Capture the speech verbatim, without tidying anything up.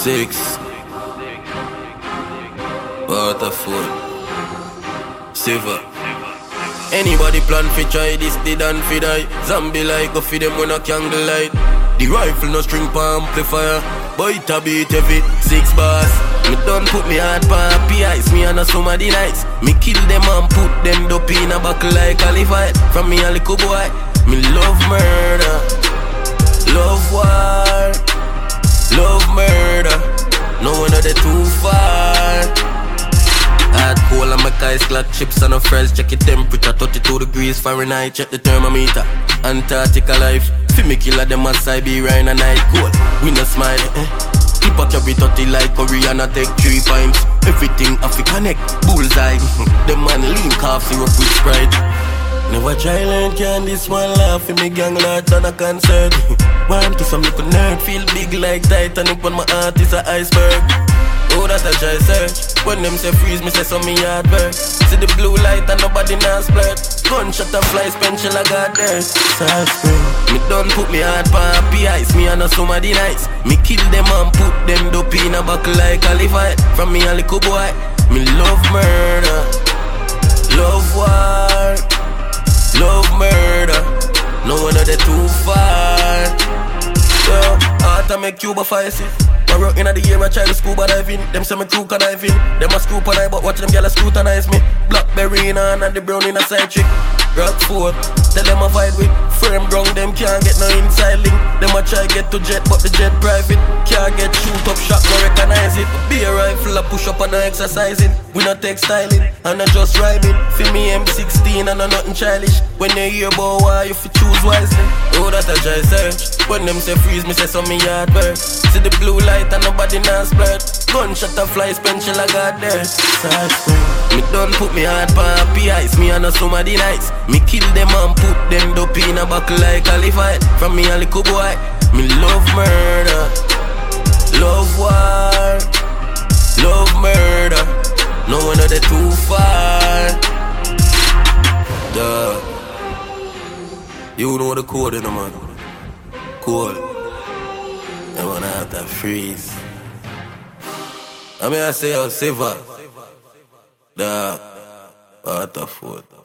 Six. Waterford. Silver. Anybody plan fi try this, they done fi die. Zombie like go fi them when a candle light. The rifle no string pa amplifier, but it a beat heavy. Six bars. Me done put me hard pa happy ice. Me and a somebody nice. Me kill them and put them dope in a buckle like Calified. From me a little boy, me love murder, love war, love murder. No one of the too far. Hard coal and my guys clock chips and no fries. Check your temperature, thirty-two degrees Fahrenheit. Check the thermometer, Antarctica life. Fi me killer them as I be rain and night cold. We no smile, eh? Keep a carry thirty like Korean and take three pints. Everything Africa connect, bullseye. The man link off syrup with Sprite. Never try learn can this one laugh in me gang lads on a concert. Want to some little nerd, feel big like Titanic when my heart is a iceberg. Oh, that I try search. When them say freeze, me say some me hard work. See the blue light and nobody now split. Gunshot and fly, spend chill I got there. South Spring. Me done put me hard pa happy ice. Me and a somebody nice. Me kill them and put them dope in a buckle like Calified. From me a little boy, me love murder, love war, love murder. No one of the too far. Yo, heart I make Cuba fire see. I work in the year I try to scuba diving. Them say me crew conniving. Them a screw pan I but watch them gyal scrutinize me. Blackberry in hand and the brown in a side chick. Rockford, tell them I fight with. Frame ground, them can't get no inside link. Them a try get to jet but the jet private. Can't get shoot up shot, no recognize it. Be a rifle, I push up and I exercising. We not take styling, and I just rhyming. Feel me M sixteen and I nothing childish. When they hear about why you fi choose wisely. Oh that I try search. When them say freeze, me say some me hard work. See the blue light and nobody now split. Gunshot and fly, spend chill I got there. South Spring. Me done put me hard pa happy ice. Me and a somebody nice. Me kill them and put them dope in a buckle like Calified. From me a little boy, me love murder, love war, love murder. No one of the too far. Duh. You know the code in the man. Code. I wanna have that freeze. I mean I say I'll save her. Duh. Waterford.